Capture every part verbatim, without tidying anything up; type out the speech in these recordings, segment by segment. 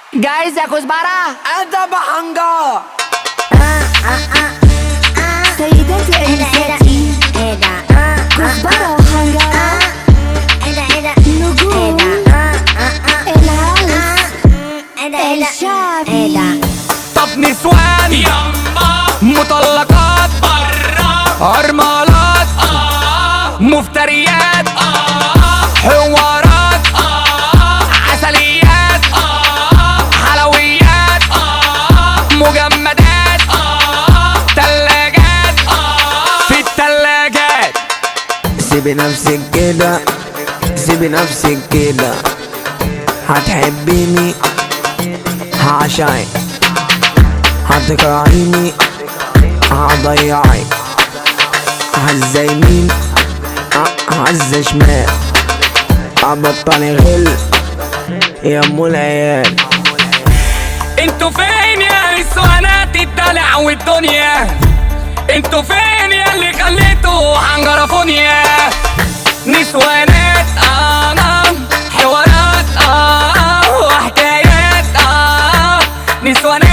جايز يا كزبرة انت بحنجة. سيداتي انساتي كزبرة وحنجرة نجوم الهوس الشعبي. طب نسوان يما مطلقات برا ارملات آه مفتريات آه حوارات آه عسليات آه حلويات آه مجمدات آه تلاجات آه في التلاجات. سيبي نفسك كده، سيبي نفسك كده، هتحبيني هعشقك، هتكرهيني هضيعك، هزة يمين هزة شمال، هبطلي غل يا ام العيال. انتوا فين يا نسوانات الدلع والدنيا؟ انتوا فين يا اللي خليتوا حنجرفونيا؟ نسوانات اه حوارات اه وحكايات اه نسوانات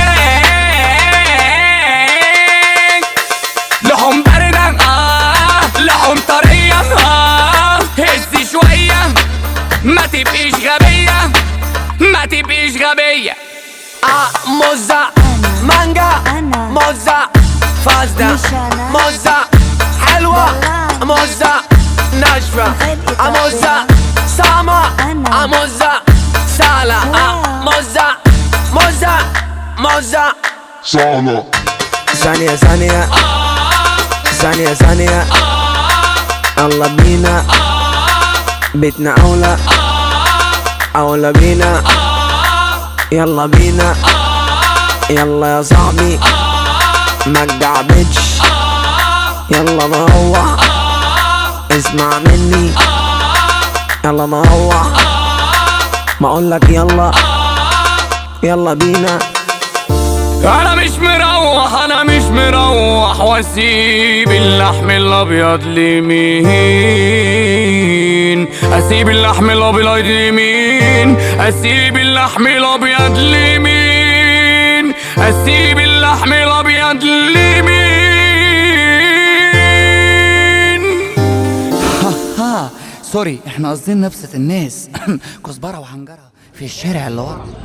لحوم باردة اه لحوم طرية اه هز شوية ما تبقيش غبية ما تبقيش غبية. اه موزة مانجا أنا. موزة فاسدة مش أنا. موزة حلوة والله. موزة ناشفة غير آه موزة إيطالية. سامة أنا. آه موزة سالة آه واو. موزة موزة موزة Sana. ثانية ثانية ثانية ثانية، يلا بينا بيتنا أولى أولى بينا، يلا بينا يلا يا صاحبي ما تجعبتش، يلا نروح اسمع مني، يلا نروح ما اقولك يلا يلا بينا. انا مش مروح انا مش مروح واسيب اللحم الابيض لمين؟ اسيب اللحم الابيض لمين؟ اسيب اللحم الابيض لمين؟ اسيب اللحم الابيض لمين؟ ها سوري احنا قاصدين نبسط الناس كزبرة وحنجرة في الشارع اللي ورا.